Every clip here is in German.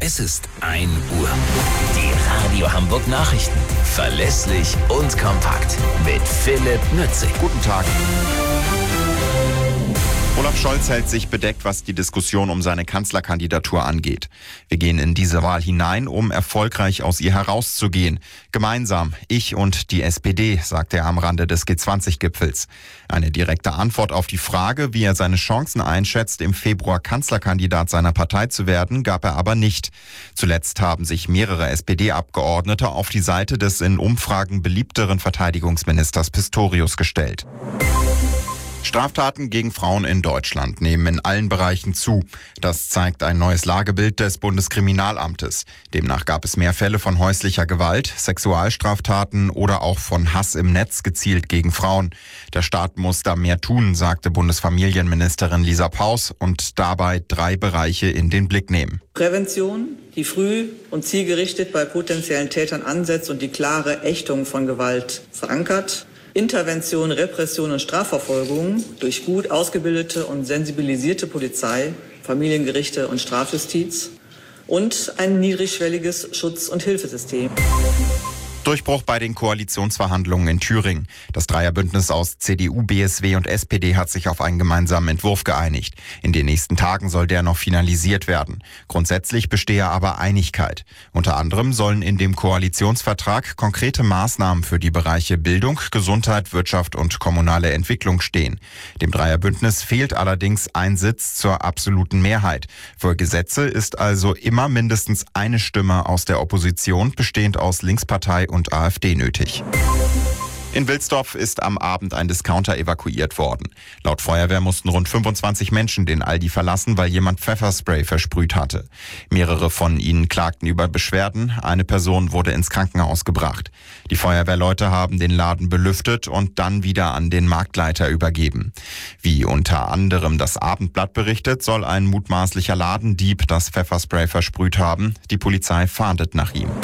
Es ist 1 Uhr. Die Radio Hamburg Nachrichten. Verlässlich und kompakt. Mit Philipp Nützig. Guten Tag. Olaf Scholz hält sich bedeckt, was die Diskussion um seine Kanzlerkandidatur angeht. Wir gehen in diese Wahl hinein, um erfolgreich aus ihr herauszugehen. Gemeinsam, ich und die SPD, sagte er am Rande des G20-Gipfels. Eine direkte Antwort auf die Frage, wie er seine Chancen einschätzt, im Februar Kanzlerkandidat seiner Partei zu werden, gab er aber nicht. Zuletzt haben sich mehrere SPD-Abgeordnete auf die Seite des in Umfragen beliebteren Verteidigungsministers Pistorius gestellt. Straftaten gegen Frauen in Deutschland nehmen in allen Bereichen zu. Das zeigt ein neues Lagebild des Bundeskriminalamtes. Demnach gab es mehr Fälle von häuslicher Gewalt, Sexualstraftaten oder auch von Hass im Netz gezielt gegen Frauen. Der Staat muss da mehr tun, sagte Bundesfamilienministerin Lisa Paus und dabei 3 Bereiche in den Blick nehmen. Prävention, die früh und zielgerichtet bei potenziellen Tätern ansetzt und die klare Ächtung von Gewalt verankert. Intervention, Repression und Strafverfolgung durch gut ausgebildete und sensibilisierte Polizei, Familiengerichte und Strafjustiz und ein niedrigschwelliges Schutz- und Hilfesystem. Durchbruch bei den Koalitionsverhandlungen in Thüringen. Das Dreierbündnis aus CDU, BSW und SPD hat sich auf einen gemeinsamen Entwurf geeinigt. In den nächsten Tagen soll der noch finalisiert werden. Grundsätzlich bestehe aber Einigkeit. Unter anderem sollen in dem Koalitionsvertrag konkrete Maßnahmen für die Bereiche Bildung, Gesundheit, Wirtschaft und kommunale Entwicklung stehen. Dem Dreierbündnis fehlt allerdings ein Sitz zur absoluten Mehrheit. Für Gesetze ist also immer mindestens eine Stimme aus der Opposition, bestehend aus Linkspartei und AfD nötig. In Wilsdorf ist am Abend ein Discounter evakuiert worden. Laut Feuerwehr mussten rund 25 Menschen den Aldi verlassen, weil jemand Pfefferspray versprüht hatte. Mehrere von ihnen klagten über Beschwerden. Eine Person wurde ins Krankenhaus gebracht. Die Feuerwehrleute haben den Laden belüftet und dann wieder an den Marktleiter übergeben. Wie unter anderem das Abendblatt berichtet, soll ein mutmaßlicher Ladendieb das Pfefferspray versprüht haben. Die Polizei fahndet nach ihm.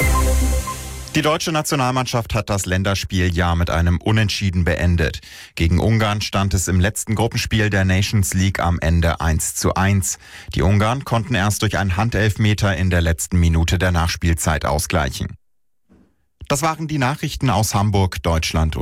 Die deutsche Nationalmannschaft hat das Länderspieljahr mit einem Unentschieden beendet. Gegen Ungarn stand es im letzten Gruppenspiel der Nations League am Ende 1:1. Die Ungarn konnten erst durch einen Handelfmeter in der letzten Minute der Nachspielzeit ausgleichen. Das waren die Nachrichten aus Hamburg, Deutschland.